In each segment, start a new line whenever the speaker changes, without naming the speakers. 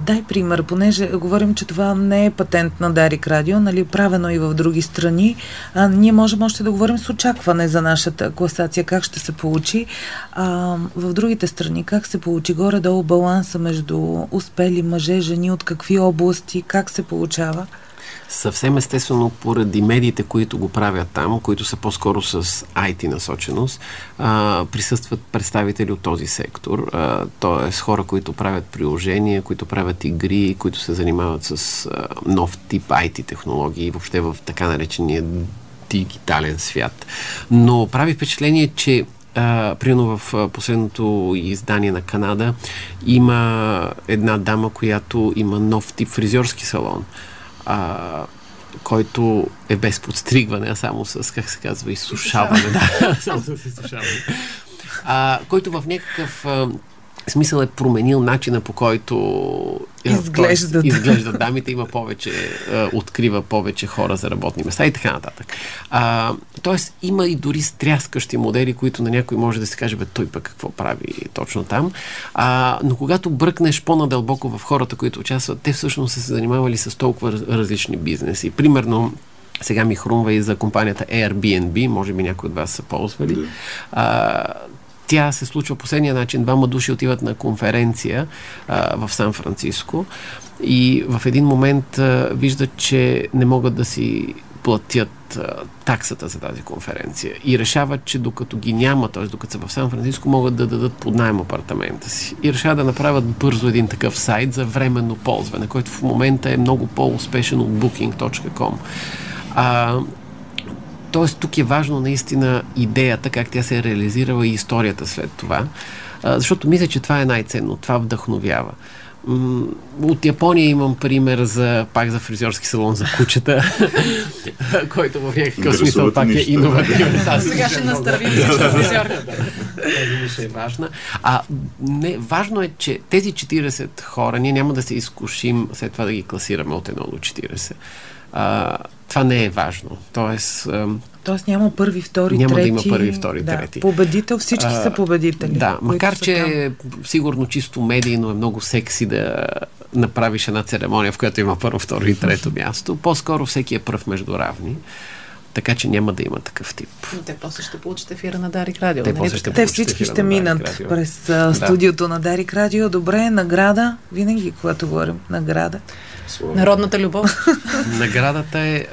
Дай пример, понеже говорим, че това не е патент на Дарик Радио, нали, правено и в други страни. Ние можем още да говорим с очакване за нашата класация, как ще се получи. В другите страни, как се получи горе-долу баланса между успели мъже, жени, от какви области, как се получава?
Съвсем естествено, поради медиите, които го правят там, които са по-скоро с IT насоченост, присъстват представители от този сектор. Т.е. хора, които правят приложения, които правят игри, които се занимават с нов тип IT технологии, въобще в така наречения дигитален свят. Но прави впечатление, че примерно в последното издание на Канада има една дама, която има нов тип фризьорски салон, който е без подстригване, а само с, как се казва, изсушаване. Да, само с изсушаване. Който в някакъв смисъл е променил начина, по който изглеждат дамите, има повече, открива повече хора за работни места и така нататък. Тоест, има и дори стряскащи модели, които на някой може да се каже, той пък какво прави точно там. Но когато бръкнеш по-надълбоко в хората, които участват, те всъщност са се занимавали с толкова различни бизнеси. Примерно, сега ми хрумва и за компанията Airbnb, може би някои от вас са ползвали. Тя се случва последния начин. 2 души отиват на конференция в Сан-Франциско и в един момент виждат, че не могат да си платят таксата за тази конференция и решават, че докато ги няма, т.е. докато са в Сан-Франциско, могат да дадат под наем апартамента си. И решават да направят бързо един такъв сайт за временно ползване, който в момента е много по-успешен от booking.com. Тоест, тук е важно наистина идеята, как тя се е реализирала и историята след това. Защото мисля, че това е най-ценно. Това вдъхновява. От Япония имам пример пак за фризьорски салон за кучета, който в някакъв смисъл пак е иновативен.
Сега ще настървим всичко фризьорка.
Тази е важна. Важно е, че тези 40 хора, ние няма да се изкушим след това да ги класираме от 1 до 40. Това не е важно. Тоест
няма първи, втори,
няма
трети.
Няма да има първи, втори, трети.
Победител, всички са победители.
Да, макар че сигурно чисто медийно е много секси да направиш една церемония, в която има първо, второ и трето място. По-скоро всеки е пръв между равни. Така че няма да има такъв тип.
Но те после ще получат ефира на Дарик Радио.
Те всички ще минат през студиото на Дарик Радио. Добре, награда. Винаги, когато говорим награда.
Народната любов.
Наградата е...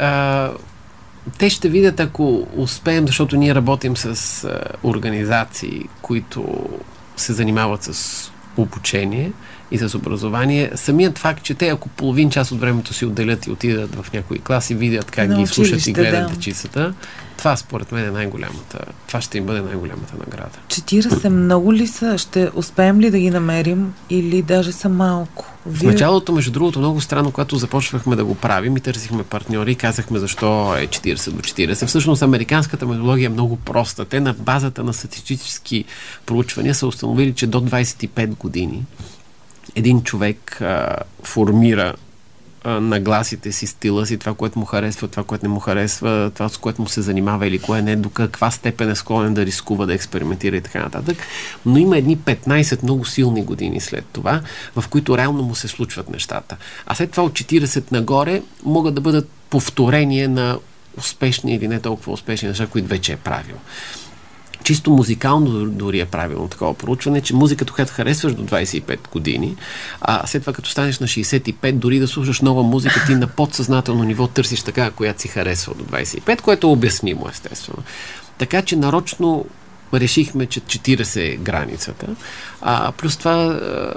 те ще видят, ако успеем, защото ние работим с организации, които се занимават с обучение и с образование. Самият факт, че те, ако половин час от времето си отделят и отидат в някои класи, видят как ги слушат и гледат дечицата, това според мен е най-голямата. Това ще им бъде най-голямата награда.
40 много ли са? Ще успеем ли да ги намерим или даже са малко?
В началото, между другото, много странно, когато започвахме да го правим и търсихме партньори и казахме защо е 40 до 40. Всъщност, американската методология е много проста. Те на базата на статистически проучвания са установили, че до 25 години един човек формира нагласите си, стила си, това, което му харесва, това, което не му харесва, това, с което му се занимава или кое не, до каква степен е склонен да рискува, да експериментира и така нататък. Но има едни 15 много силни години след това, в които реално му се случват нещата. А след това от 40 нагоре могат да бъдат повторение на успешни или не толкова успешни неща, които вече е правил. Чисто музикално дори е правилно такова проучване, че музиката, която харесваш до 25 години, след това като станеш на 65, дори да слушаш нова музика, ти на подсъзнателно ниво търсиш така, която си харесва до 25, което е обяснимо, естествено. Така че нарочно решихме, че 40 е границата. Плюс това,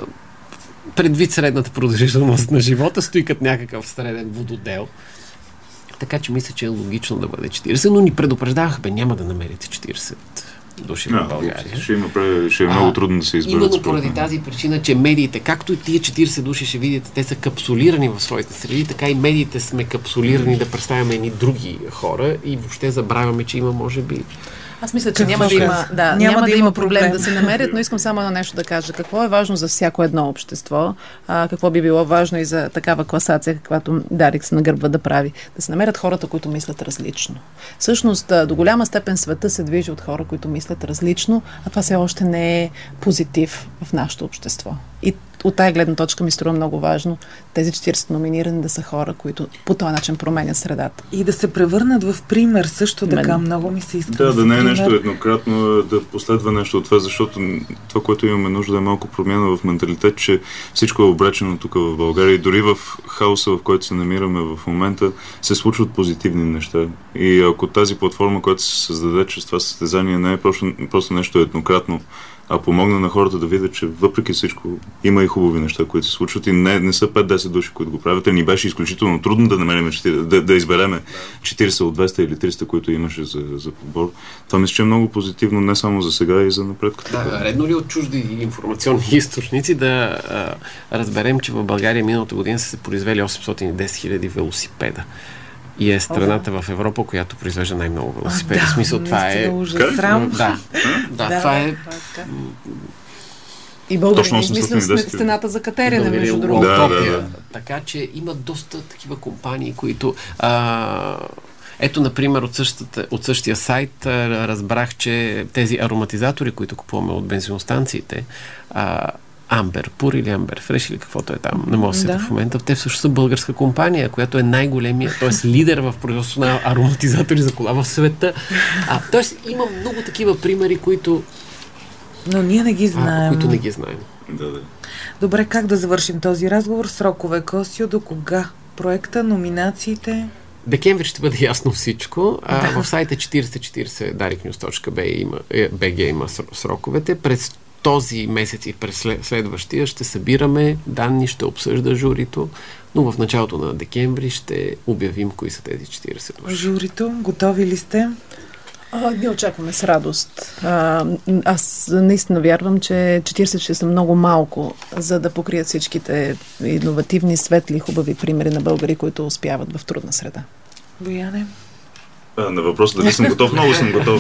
предвид средната продължителност на живота, стои като някакъв среден вододел. Така че мисля, че е логично да бъде 40, но ни предупреждаваха, няма да намерите 40 души в България.
Ще е много трудно да се изберат.
Именно поради тази причина, че медиите, както и тия 40 души ще видите, те са капсулирани в своите среди, така и медиите сме капсулирани да представяме едни други хора и въобще забравяме, че има, може би...
Аз мисля, че няма да има проблем да се намерят, но искам само едно нещо да кажа. Какво е важно за всяко едно общество? Какво би било важно и за такава класация, каквато Дарик се нагърбва да прави? Да се намерят хората, които мислят различно. Всъщност, до голяма степен света се движи от хора, които мислят различно, а това все още не е позитив в нашето общество. И от тая гледна точка ми струва много важно тези 40 номинирани да са хора, които по този начин променят средата.
И да се превърнат в пример също така. Много ми се иска.
Да не е нещо еднократно, да последва нещо от това, защото това, което имаме нужда е малко промяна в менталитет, че всичко е обречено тук в България и дори в хаоса, в който се намираме в момента, се случват позитивни неща. И ако тази платформа, която се създаде чрез това състезание, не е просто нещо еднократно, а помогна на хората да видят, че въпреки всичко има и хубави неща, които се случват и не са 5-10 души, които го правят. Ни беше изключително трудно да намерим да избереме 40 от 200 или 300, които имаше за подбор. Това мисля, че е много позитивно не само за сега и за напред.
Редно ли от чужди информационни източници да разберем, че в България миналата година са се произвели 810 000 велосипеда? И е страната в Европа, която произвежда най-много велосипеди. В смисъл, това е... Това е...
И българин измисля стената за катерене, между другото.
Да. Така че има доста такива компании, които... Ето, например, от същия сайт разбрах, че тези ароматизатори, които купуваме от бензиностанциите, Амбер Пур или Амбер Фреш или каквото е там, не мога да се в момента. Те всъщност са българска компания, която е най-големия, т.е. лидер в производство на ароматизатори за кола в света. Т.е. има много такива примери, които...
Но ние не ги знаем.
Които не ги знаем.
Да.
Добре, как да завършим този разговор? Срокове, Косио, до кога? Проекта, номинациите?
Декември ще бъде ясно всичко. В сайта 4040 dariknews.bg има сроковете. През този месец и през следващия ще събираме данни, ще обсъжда журито, но в началото на декември ще обявим кои са тези 40 души.
Журито, готови ли сте?
Ние очакваме с радост. Аз наистина вярвам, че 40 ще са много малко, за да покрият всичките иновативни, светли, хубави примери на българи, които успяват в трудна среда.
Бояне?
На въпроса дали съм готов, много съм готов.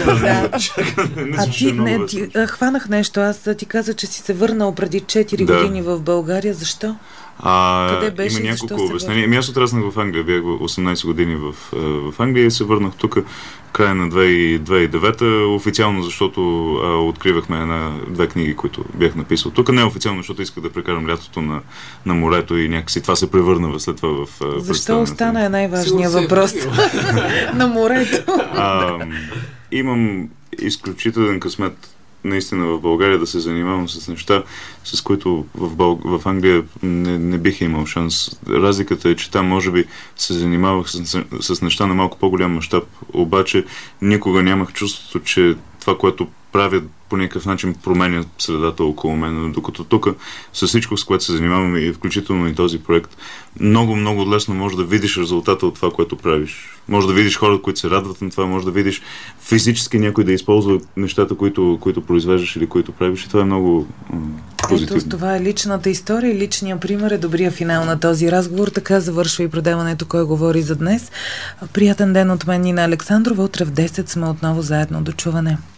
Хванах нещо. Аз ти каза, че си се върнал преди 4 години в България. Защо? Къде беше?
Има няколко обяснения. Аз отраснах в Англия. Бях 18 години в Англия и се върнах тук края на 2009 официално, защото откривахме 2 книги, които бях написал тук. Не официално, защото исках да прекарам лятото на морето и някакси това се превърна след това в
Защо остана най-важният въпрос на морето?
Имам изключителен късмет наистина в България да се занимавам с неща, с които в Англия не бих имал шанс. Разликата е, че там може би се занимавах с неща на малко по-голям мащаб, обаче никога нямах чувството, че това, което правят по някакъв начин променя средата около мен, докато тук с всичко, с което се занимаваме и включително и този проект, много, много лесно може да видиш резултата от това, което правиш. Може да видиш хората, които се радват на това, може да видиш физически някой да използва нещата, които произвеждаш или които правиш и това е много позитивно.
Ето, това е личната история и личният пример е добрия финал на този разговор. Така завършва и предаването "Кой говори" за днес. Приятен ден от мен, Нина Александрова. Утре в 10 сме отново заедно. До чуване.